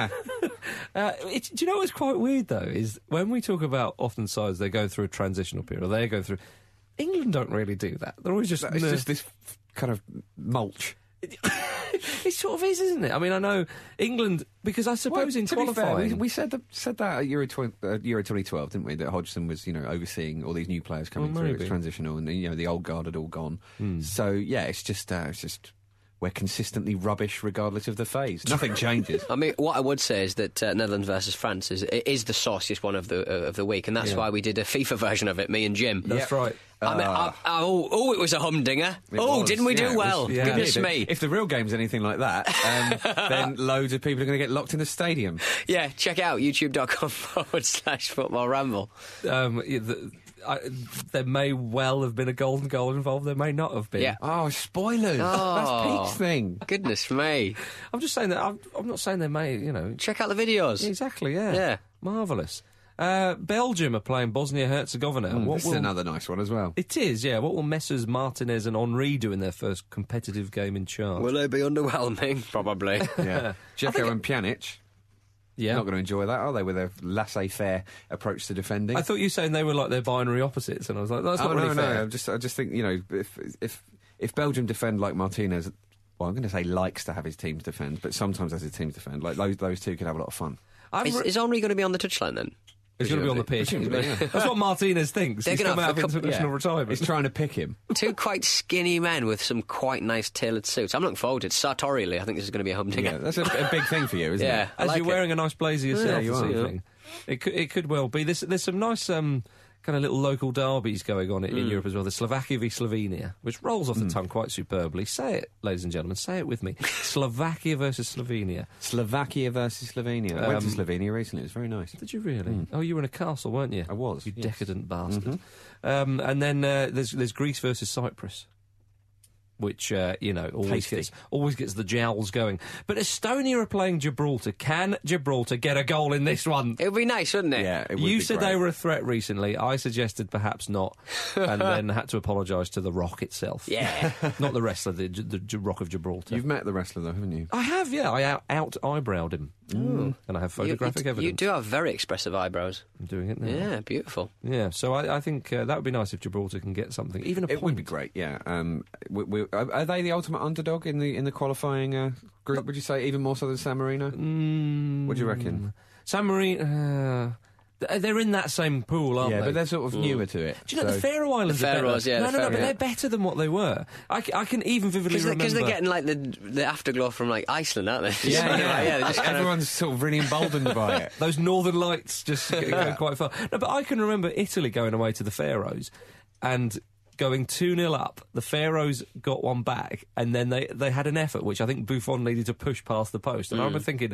it? Do you know what's quite weird, though, is when we talk about often sides, they go through a transitional period, or they go through... England don't really do that. They're always just... It's just this kind of mulch. It sort of is, isn't it? I mean, I know England, because I suppose in to be fair, qualifying... we said that at Euro 2012, didn't we? That Hodgson was, overseeing all these new players coming through. It's transitional, and the old guard had all gone. So yeah, it's just we're consistently rubbish regardless of the phase. Nothing changes. I mean, what I would say is that Netherlands versus France is the sauciest one of the week, and that's why we did a FIFA version of it, me and Jim. That's right. I mean, it was a humdinger. Didn't we do well? Goodness me. If the real game's anything like that, then loads of people are going to get locked in the stadium. Yeah, check it out, youtube.com/football ramble. There may well have been a golden goal involved. There may not have been. Yeah. Oh, spoilers! That's Pete's thing. Goodness me! I'm just saying that. I'm not saying there may. Check out the videos. Exactly. Yeah. Yeah. Marvellous. Belgium are playing Bosnia-Herzegovina. This is another nice one as well. It is, yeah. What will Messrs Martinez and Henry do in their first competitive game in charge? Will they be underwhelming? Probably. Yeah. Dzeko and Pjanic. Yeah. Not going to enjoy that, are they, with their laissez-faire approach to defending? I thought you were saying they were like their binary opposites, and I was like, that's not really fair. No. I just think, if Belgium defend like Martinez, well, I'm going to say likes to have his teams defend, but sometimes has his teams defend, like those two could have a lot of fun. Is Henry going to be on the touchline then? He's going to be on the pitch. Yeah. That's what Martinez thinks. He's come out of international retirement. He's trying to pick him. Two quite skinny men with some quite nice tailored suits. I'm looking forward to it. Sartorially, I think this is going to be a humdinger. Yeah, that's a big thing for you, isn't it? Yeah, As you're wearing a nice blazer yourself you this are. evening. It could well be. There's some nice kind of little local derbies going on in Europe as well. The Slovakia v Slovenia, which rolls off the tongue quite superbly. Say it, ladies and gentlemen. Say it with me. Slovakia versus Slovenia. Slovakia versus Slovenia. I went to Slovenia recently. It was very nice. Did you really? Oh, you were in a castle, weren't you? I was. You yes. decadent bastard. And then there's Greece versus Cyprus, which always gets the jowls going. But Estonia are playing Gibraltar. Can Gibraltar get a goal in this one? It would be nice, wouldn't it? Yeah, it would You be said great. they were a threat recently. I suggested perhaps not, and then had to apologise to the Rock itself. Yeah. Not the wrestler, the Rock of Gibraltar. You've met the wrestler, though, haven't you? I have, yeah. I out-eyebrowed him. And I have photographic evidence. You do have very expressive eyebrows. I'm doing it now. Yeah, beautiful. Yeah, so I think that would be nice if Gibraltar can get something, even a It point. would be great, yeah. Are they the ultimate underdog in the qualifying group, would you say, even more so than San Marino? What do you reckon? San Marino... they're in that same pool, aren't they? Yeah, but they're sort of newer to it. Do you know the Faroe Islands? The are better. Faroes, yeah, No, the but Faroes. they're better than what they were. I can even vividly remember Because they're getting like the afterglow from like Iceland, aren't they? Yeah, They're just kind of... Everyone's sort of really emboldened by it. those northern lights just going quite far. No, but I can remember Italy going away to the Faroes and going 2-0 up. The Faroes got one back, and then they had an effort, which I think Buffon needed to push past the post. And I remember thinking...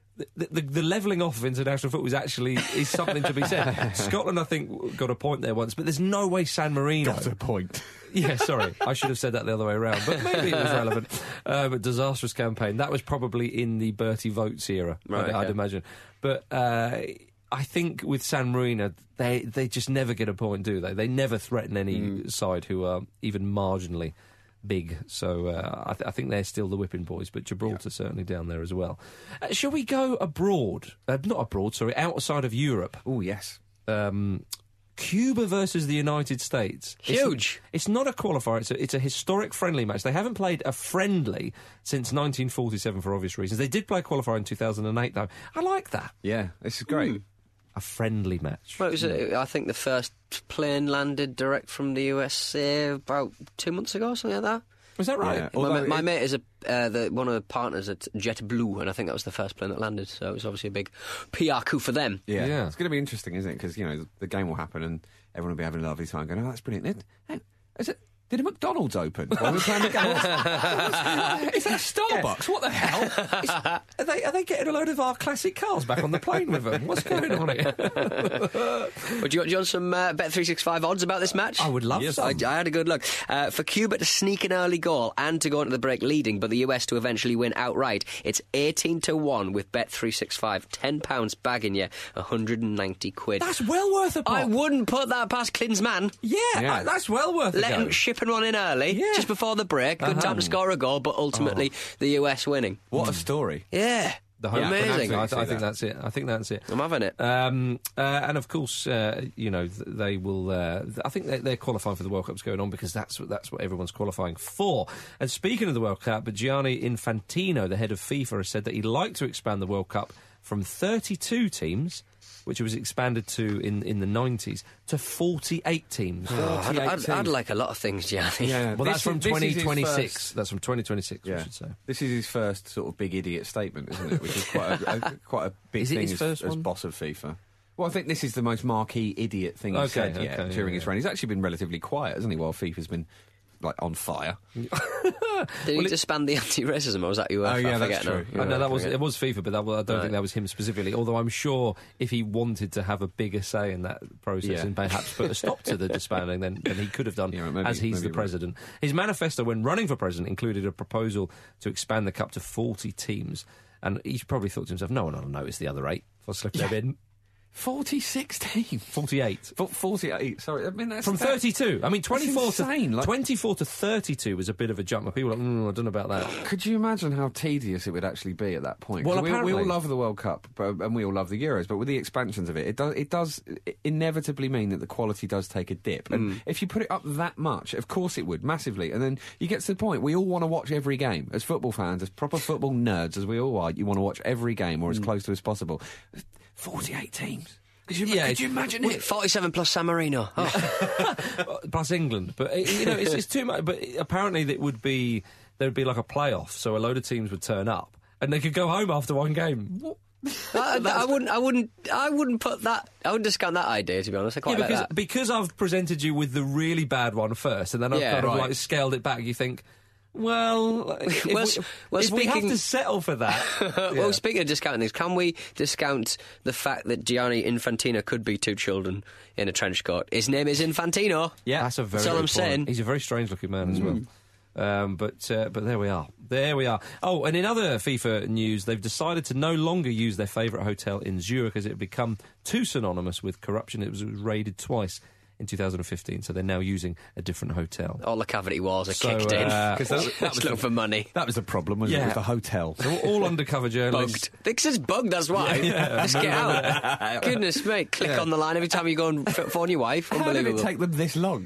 The levelling off of international football is something to be said. Scotland, I think, got a point there once, but there's no way San Marino... Got a point. Yeah, sorry. I should have said that the other way around, but maybe it was relevant. But disastrous campaign. That was probably in the Bertie Votes era, Right, I'd okay. imagine. But I think with San Marino, they just never get a point, do they? They never threaten any side who are even marginally big. So I think they're still the whipping boys, but Gibraltar's certainly down there as well. Shall we go abroad? Not abroad, sorry, outside of Europe. Oh, yes. Cuba versus the United States. Huge. It's not a qualifier. It's a historic friendly match. They haven't played a friendly since 1947 for obvious reasons. They did play a qualifier in 2008, though. I like that. Yeah, this is great. A friendly match. Well, it was, I think the first plane landed direct from the USA about 2 months ago, something like that. Was that right? Yeah. My, Although my mate is one of the partners at JetBlue, and I think that was the first plane that landed, so it was obviously a big PR coup for them. Yeah. It's going to be interesting, isn't it? Because, the game will happen and everyone will be having a lovely time going, oh, that's brilliant. Did a McDonald's open while we're playing the game? Is that Starbucks? What the hell? Are they getting a load of our classic cars back on the plane with them? What's going on here? Well, do you want some Bet365 odds about this match? I would love some. I had a good look. For Cuba to sneak an early goal and to go into the break leading, but the US to eventually win outright, it's 18-1 with Bet365. £10 bagging you 190 quid. That's well worth a pop. I wouldn't put that past Klinsmann. Yeah. That's well worth a Let go. him ship and run in early, Yeah. just before the break. Good time to score a goal, but ultimately the US winning. What a story. Yeah. The home Amazing. I see think that. that's it. I think that's it. I'm having it. And of course, they will. I think they're qualifying for the World Cup's going on because that's what everyone's qualifying for. And speaking of the World Cup, Gianni Infantino, the head of FIFA, has said that he'd like to expand the World Cup from 32 teams, which it was expanded to in the 90s, to 48 teams. I'd like a lot of things, Gianni. Yeah, Well, that's from this is his 2026. first- That's from 2026, Yeah. we should say. This is his first sort of big idiot statement, isn't it? Which is quite a big Is it thing his first as one? boss of FIFA. Well, I think this is the most marquee idiot thing he's said yet during his reign. He's actually been relatively quiet, hasn't he, while FIFA's been on fire. Did he disband the anti-racism, or was that you? Oh, yeah, that's forgetting true. now? No, Yeah, it was FIFA, but I don't think that was him specifically. Although I'm sure if he wanted to have a bigger say in that process Yeah. and perhaps put a stop to the disbanding, then he could have done, Yeah, maybe- as he's maybe the right. president. His manifesto when running for president included a proposal to expand the cup to 40 teams, and he probably thought to himself, "No one will notice the other 8 if I slip them in." 46 teams. 48. 48, sorry. I mean, that's... From 32. I mean, 24 insane, to 24 to 32 was a bit of a jump. People were like, I don't know about that. Could you imagine how tedious it would actually be at that point? Well, 'Cause we apparently- all love the World Cup, and we all love the Euros, but with the expansions of it does inevitably mean that the quality does take a dip. And if you put it up that much, of course it would, massively. And then you get to the point, we all want to watch every game. As football fans, as proper football nerds as we all are, you want to watch every game, or as close to as possible. 48 teams. Could you imagine it? 47 plus San Marino. Oh. Plus England, but it's too much. But apparently, there'd be like a playoff, so a load of teams would turn up and they could go home after one game. I wouldn't put that. I wouldn't discount that idea, to be honest. I quite like that. Because I've presented you with the really bad one first, and then I've kind of like scaled it back. You think, well, if we have to settle for that. Well, speaking of discounting things, can we discount the fact that Gianni Infantino could be two children in a trench coat? His name is Infantino. Yeah, that's a very. That's all I'm saying. He's a very strange-looking man as well. But there we are. There we are. Oh, and in other FIFA news, they've decided to no longer use their favourite hotel in Zurich as it had become too synonymous with corruption. It was raided twice in 2015, so they're now using a different hotel. All the cavity walls are kicked in because that was looking for money. That was the problem, wasn't it? With the hotel. So all undercover journalists. Bugged. Because it's bugged, that's why. Let's get out. Goodness me, click on the line every time you go and phone your wife. How did it take them this long?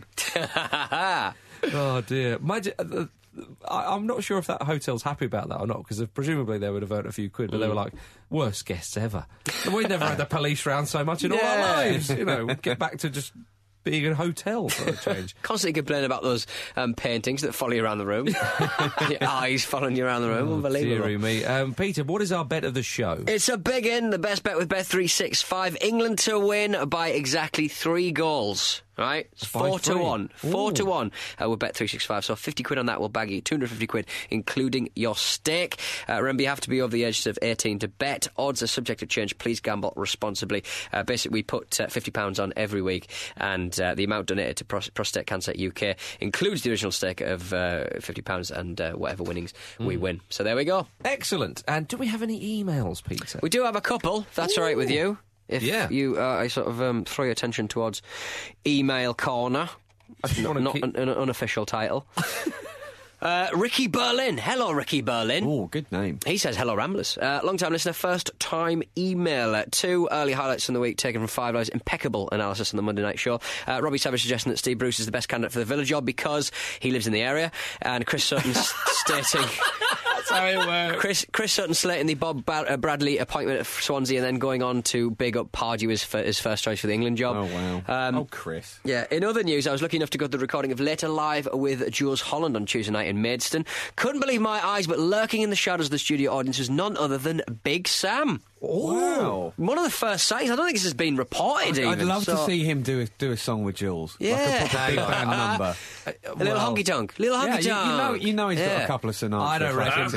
Oh dear. I'm not sure if that hotel's happy about that or not, because presumably they would have earned a few quid, but they were like, worst guests ever. We've never had the police round so much in all our lives. You know, get back to just being a hotel for a change. Constantly complaining about those paintings that follow you around the room. Your eyes following you around the room. Unbelievable. Deary me. Peter, what is our bet of the show? It's a big in, the best bet with Bet365. England to win by exactly 3 goals. Right? It's 4-1. 4-1 with Bet365. So 50 quid on that will bag you 250 quid, including your stake. Remember, you have to be over the age of 18 to bet. Odds are subject to change. Please gamble responsibly. Basically, we put £50 on every week, and the amount donated to Prostate Cancer UK includes the original stake of £50 and whatever winnings we win. So there we go. Excellent. And do we have any emails, Peter? We do have a couple, if that's all right with you. If you, I sort of throw your attention towards Email Corner, not an unofficial title. Ricky Berlin. Hello, Ricky Berlin. Oh, good name. He says, hello, Ramblers. Long-time listener, first-time emailer. 2 early highlights from the week taken from 5 Live's impeccable analysis on the Monday Night Show. Robbie Savage suggesting that Steve Bruce is the best candidate for the Villa job because he lives in the area. And Chris Sutton stating... That's how it works. Chris Sutton slating the Bob Bradley appointment at Swansea and then going on to big up Pardew as his first choice for the England job. Oh, wow. Chris. Yeah. In other news, I was lucky enough to go to the recording of Later Live with Jules Holland on Tuesday night in Maidstone. Couldn't believe my eyes, but lurking in the shadows of the studio audience was none other than Big Sam. Oh, wow. One of the first sightings. I don't think this has been reported. I'd love to see him do a song with Jules. Yeah, like a proper big band number. A little honky tonk. Little honky tonk. You know he's got a couple of Sinatra. I don't reckon.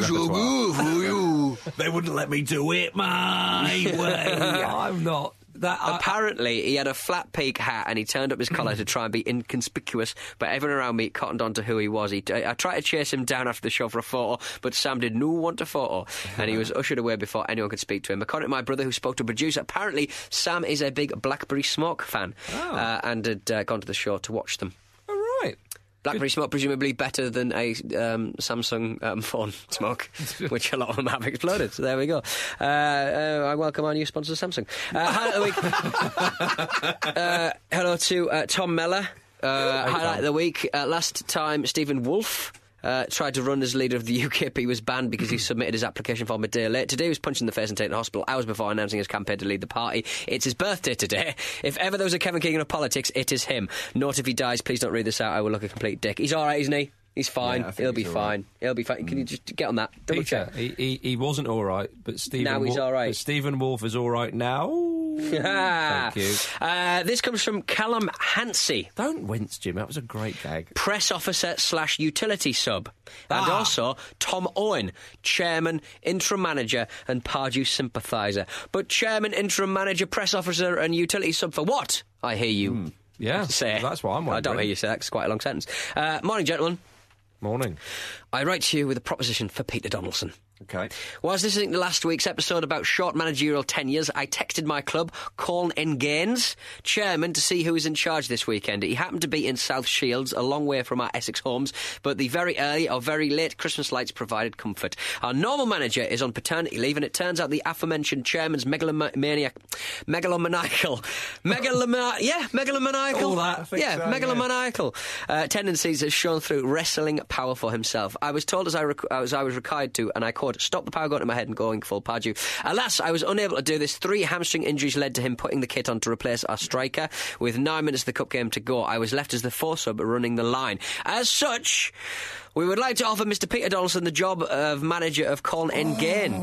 They wouldn't let me do it my way. I'm not. Apparently, he had a flat peak hat and he turned up his collar to try and be inconspicuous, but everyone around me cottoned on to who he was. I tried to chase him down after the show for a photo, but Sam did not want a photo, and he was ushered away before anyone could speak to him. According to my brother, who spoke to a producer, apparently Sam is a big Blackberry Smoke fan and had gone to the show to watch them. All right. BlackBerry Smoke, presumably better than a Samsung phone smoke, which a lot of them have exploded. So there we go. I welcome our new sponsor, Samsung. Hello to Tom Mellor. Highlight of the week. Last time, Stephen Wolfe tried to run as leader of the UKP, was banned because he submitted his application form a day late. Today he was punched in the face and taken to hospital hours before announcing his campaign to lead the party. It's his birthday today. If ever there was a Kevin Keegan of politics, it is him. Note if he dies, please don't read this out. I will look a complete dick. He's all right, isn't he? He's fine. Yeah, He'll be fine. He'll be fine. Can you just get on that? Double Peter, check. he wasn't all right, but He's all right. But Stephen Wolfe is all right now. Thank you. This comes from Callum Hansey. Don't wince, Jim. That was a great gag. Press officer / utility sub. And also Tom Owen, chairman, interim manager and Pardew sympathiser. But chairman, interim manager, press officer and utility sub for what? I hear you say. Well, that's what I'm wondering. I don't hear you say that. It's quite a long sentence. Morning, gentlemen. Morning. I write to you with a proposition for Peter Donaldson. Okay. Whilst listening to last week's episode about short managerial tenures, I texted my club, Colne Gaines, chairman, to see who is in charge this weekend. He happened to be in South Shields, a long way from our Essex homes, but the very early or very late Christmas lights provided comfort. Our normal manager is on paternity leave, and it turns out the aforementioned chairman's megalomaniacal. Tendencies has shown through wrestling power for himself. I was told as I was required to, and I quote, stop the power going to my head and going full Pardew. Alas, I was unable to do this. 3 hamstring injuries led to him putting the kit on to replace our striker. With 9 minutes of the cup game to go, I was left as the 4 sub running the line. As such, we would like to offer Mr. Peter Donaldson the job of manager of Colne Gaines.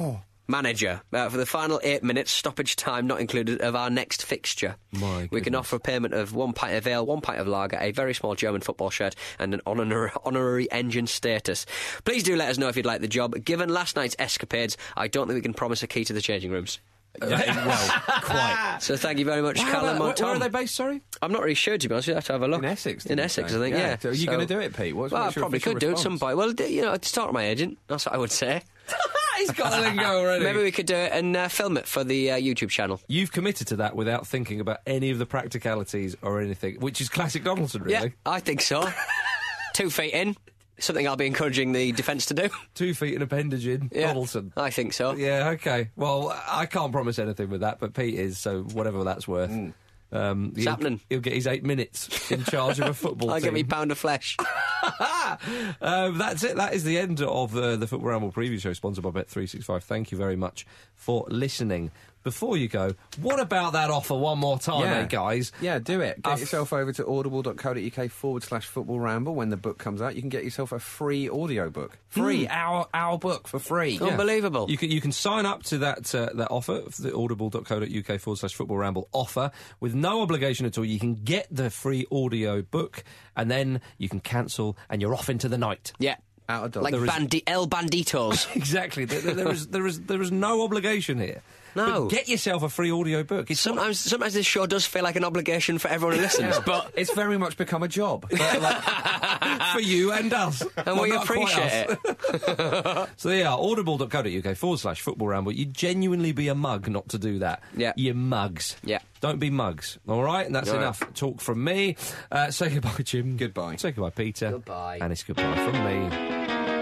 manager for the final 8 minutes, stoppage time not included, of our next fixture. We can offer a payment of 1 pint of ale, 1 pint of lager, a very small German football shirt, and an honorary engine status. Please do let us know if you'd like the job. Given last night's escapades, I don't think we can promise a key to the changing rooms. Well, quite. So thank you very much, Callum and Tom. Where are they based, sorry? I'm not really sure, to be honest. You'll have to have a look. In Essex. In Essex, I think, yeah. So are you going to do it, Pete? Well, I probably could do it at some point. Well, I'd start with my agent. That's what I would say. He's got a lingo already. Maybe we could do it and film it for the YouTube channel. You've committed to that without thinking about any of the practicalities or anything, which is classic Donaldson, really. Yeah, I think so. 2 feet in. Something I'll be encouraging the defence to do. 2 feet and appendage in, Donaldson. I think so. Yeah, okay. Well, I can't promise anything with that, but Pete is, so whatever that's worth. It's happening. He'll get his 8 minutes in charge of a football I'll team. get me pound of flesh. That's it. That is the end of the Football Ramble preview show, sponsored by Bet365. Thank you very much for listening. Before you go, what about that offer one more time, guys? Yeah, do it. Get yourself over to audible.co.uk/football ramble. When the book comes out, you can get yourself a free audio book. Free, our book for free. Yeah. Unbelievable. You can sign up to that offer, the audible.co.uk/football ramble offer, with no obligation at all. You can get the free audio book, and then you can cancel, and you're off into the night. Yeah. Out of dog. Like El Banditos. Exactly. There is no obligation here. No. But get yourself a free audio book. Sometimes this show does feel like an obligation for everyone who listens, but it's very much become a job. For you and us. And we appreciate it. So there you are, audible.co.uk/football ramble. You'd genuinely be a mug not to do that. Yeah. You mugs. Yeah. Don't be mugs, all right? And that's enough talk from me. Say goodbye, Jim. Goodbye. Say goodbye, Peter. Goodbye. And it's goodbye from me.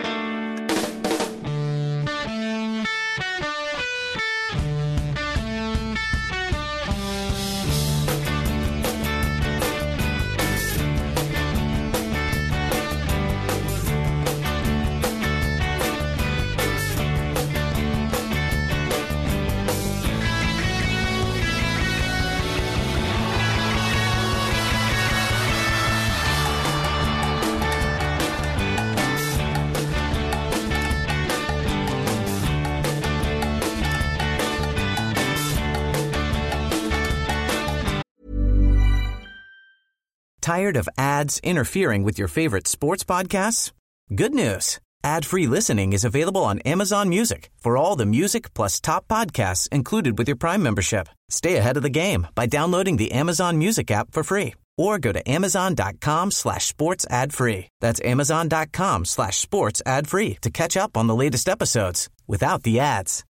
Tired of ads interfering with your favorite sports podcasts? Good news. Ad-free listening is available on Amazon Music for all the music plus top podcasts included with your Prime membership. Stay ahead of the game by downloading the Amazon Music app for free or go to amazon.com/sports ad free. That's amazon.com/sports ad free to catch up on the latest episodes without the ads.